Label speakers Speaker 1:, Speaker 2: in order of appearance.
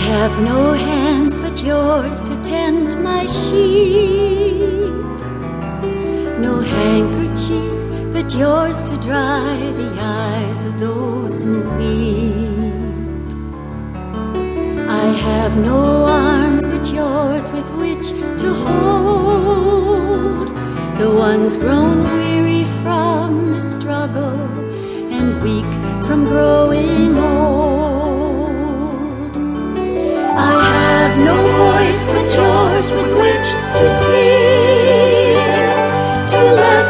Speaker 1: have no hands but yours to tend my sheep, no handkerchief but yours to dry the eyes of those who weep. I have no arms but yours with which to hold the ones grown weary from the struggle and weak from growing old. I have no voice but yours with which to sing, to let